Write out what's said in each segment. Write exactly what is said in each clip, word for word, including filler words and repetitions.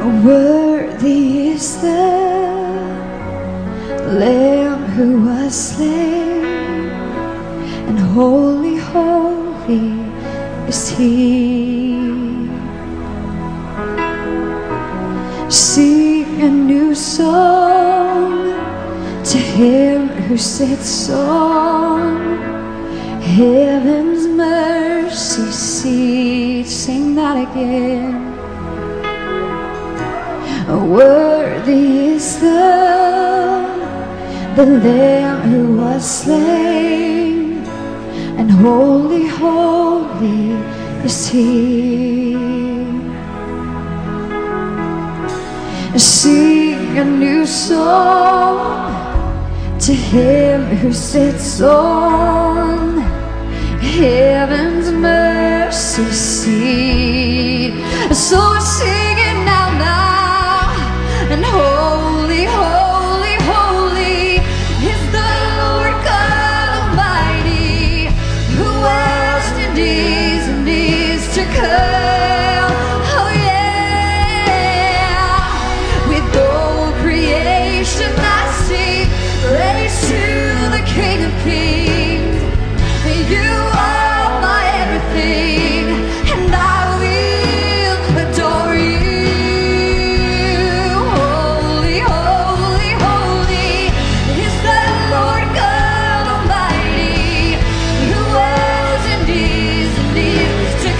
Worthy is the Lamb who was slain, and holy, holy is He. Sing a new song to Him who sits on heaven's mercy seat. Sing that again. Worthy is the, the Lamb who was slain, and holy, holy is He. Sing a new song to Him who sits on heaven's mercy seat. So we're singing now, now, and holy, holy, holy is the Lord God Almighty, who was and is and is to come. Oh yeah, with all creation I sing praise to the King of Kings. You are my everything, and I will adore you. Holy, holy, holy is the Lord God Almighty, who was and is and is to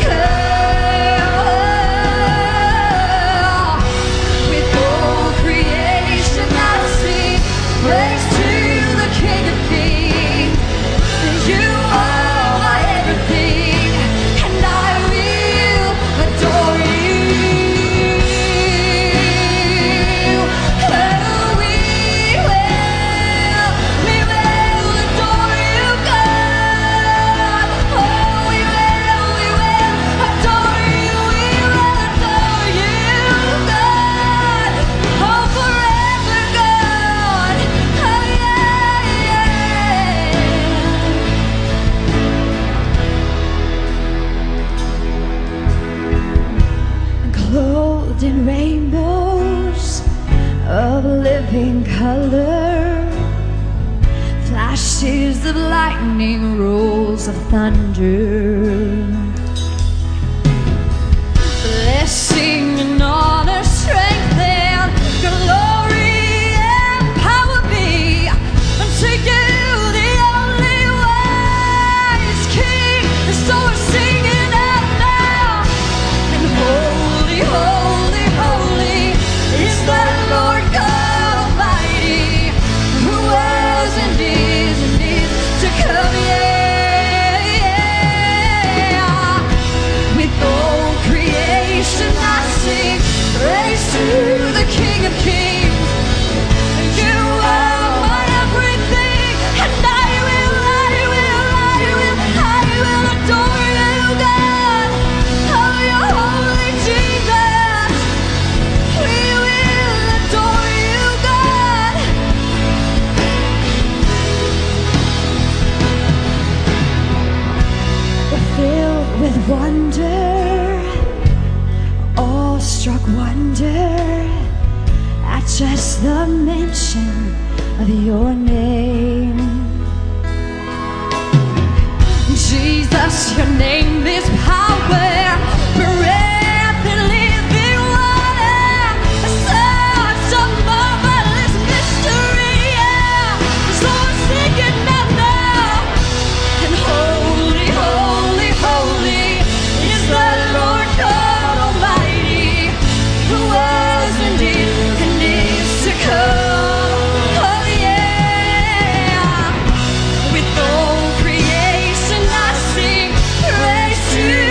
come. With all creation I sing praise to the King of Kings. You are my everything, and I will adore you. Oh, we will, we will adore you, God. Oh, we will, we will adore you, we will adore you, God. Oh, forever, God. Oh, yeah, yeah. Clothed in rainbows of living color, flashes of lightning, rolls of thunder, blessing and honor, strength and glory and power be unto you, the only wise King. So we're singing out now, and holy, holy, holy is the Lord God Almighty, who was and is and is to come. Yeah, yeah. With all creation I sing praise to the King of Kings. You are my everything, and I will, I will, I will, I will adore you, God. Oh, you're holy, Jesus. We will adore you, God. We're filled with wonder, awestruck wonder at just the mention of your name. Jesus, your name is power, breath and living water, such a marvelous mystery. Yeah. So I'm singing out now, and holy, holy, holy is the Lord God Almighty, who was and is and is to come. Oh yeah, with all creation I sing praise to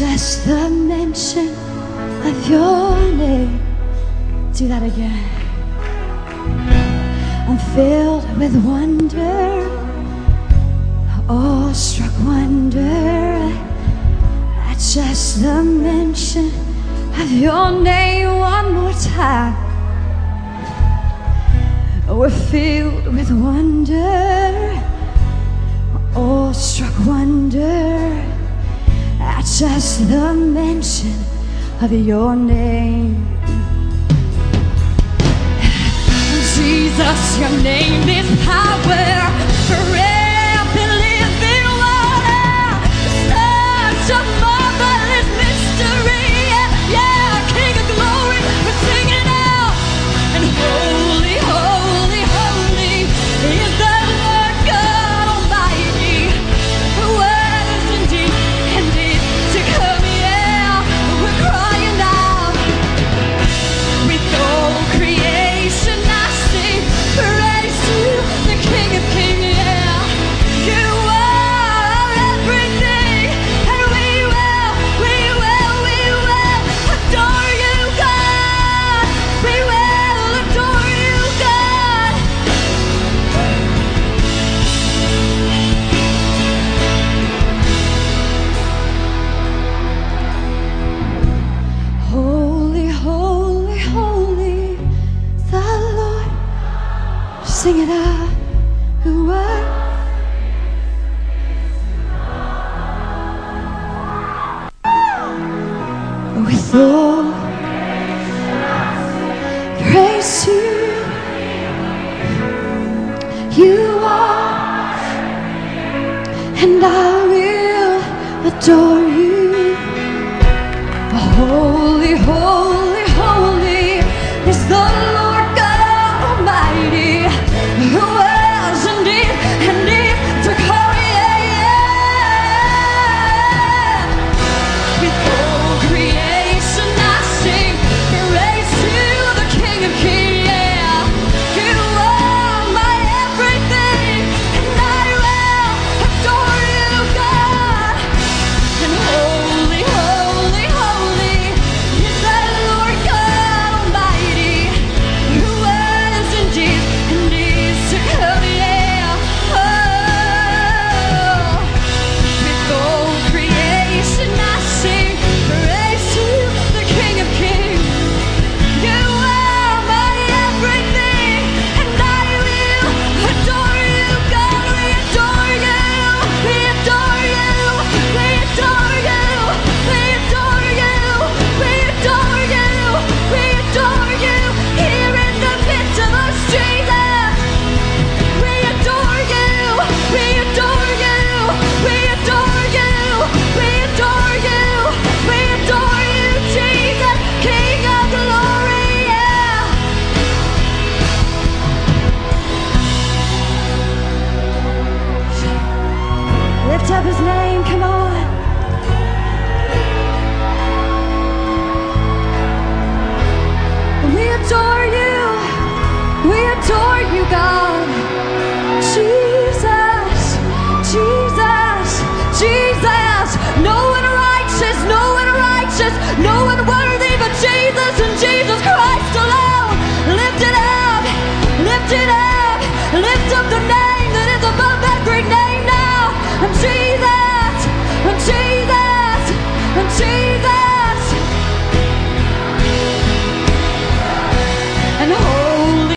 just the mention of your name. Do that again. I'm filled with wonder, awestruck wonder at just the mention of your name. One more time. We're filled with wonder, awestruck wonder at just the mention of your name. Jesus, your name is power, breath and living water, such a marvelous mystery. Yeah, yeah, King of glory, we're singing out. And holy, holy, holy is the Lord God Almighty, who was indeed and is to come. Yeah, we're crying out with all creation. Praise to the King of Kings, yeah. You are everything, and we will, we will, we will adore you, God. We will adore you, God. Holy, holy, holy, the Lord. Sing it out, who are with all praise to you, you are, and I will adore you. Holy, holy.